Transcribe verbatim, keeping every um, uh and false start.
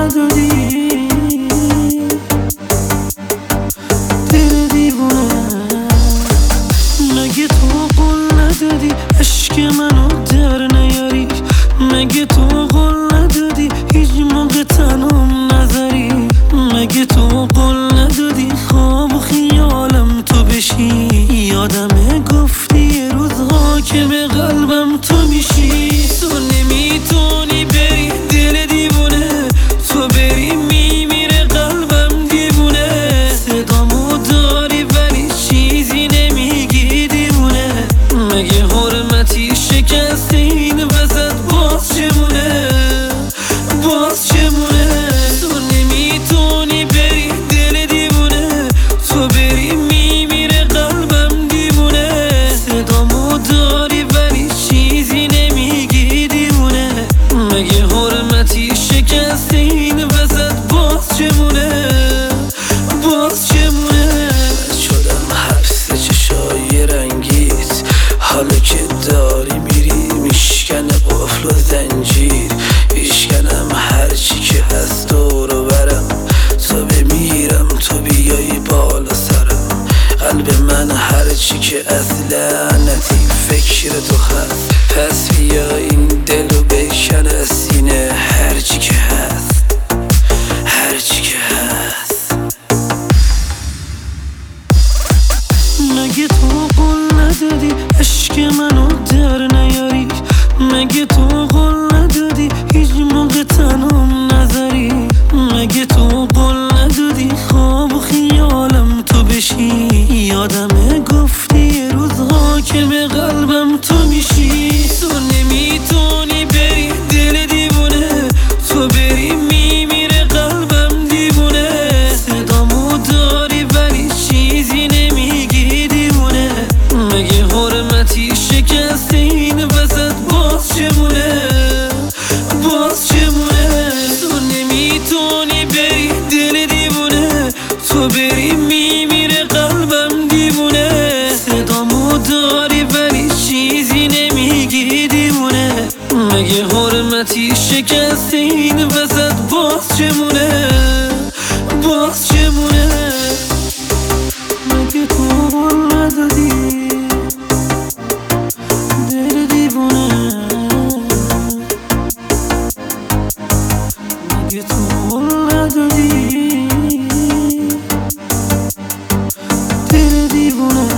ندادی، دل دیوونه. مگه تو قول ندادی عشق منو در نیاری؟ مگه تو قول ندادی هیچ موقع تنم نذاری؟ مگه تو قول ندادی خواب و خیالم تو بشی؟ یادمه گفتی یه روزها که به قلبم تو میشی. تو نمیتونی بری دل دیوونه، تو بری میمیره قلبم دیوونه. صدامو داری ولی چیزی نمیگی دیوونه. مگه حرمتی شکسته این وسط باز چمونه؟ باز چمونه؟ تو نمیتونی بری دل دیوونه، تو بری میمیره قلبم دیوونه. صدامو داری ولی چیزی نمیگی دیوونه. مگه حرمتی شکسته این وسط باز چمونه؟ باز چمونه؟ شدم حبس چشای رنگیت، حالا که داری میری میشکنه قفل و زنجیر. میشکنم هرچی که هست دورو برم، تو بمیرم تو بیایی بالا سرم. قلب من هرچی که از لعنتی فکر تو هست، پس بیا این دلو بکن از سینه. هرچی که هست، هرچی که هست. مگه تو قول ندادی عشق منو در نیاری؟ مگه تو قول ندادی هیچ موقع تنم نذاری؟ مگه تو قول ندادی خواب و خیالم تو بشی؟ یادمه گفتی یه روزها که به قلبم تو میشی. تو نمیتونی بری دل دیوونه، تو بری میمیره قلبم دیوونه. صدامو داری ولی چیزی نمیگی دیوونه. مگه حرمتی شکسته این وسط باز چمونه؟ باز چمونه؟ تو نمیتونی بری دل دیوونه، تو بری میمیره قلبم دیوونه. صدامو داری ولی چیزی نمیگی دیوونه. مگه حرمتی شکسته این وسط باز چمونه؟ باز چمونه؟ مگه تو قول ندادی دل دیوونه؟ مگه تو قول ندادی دل دیوونه؟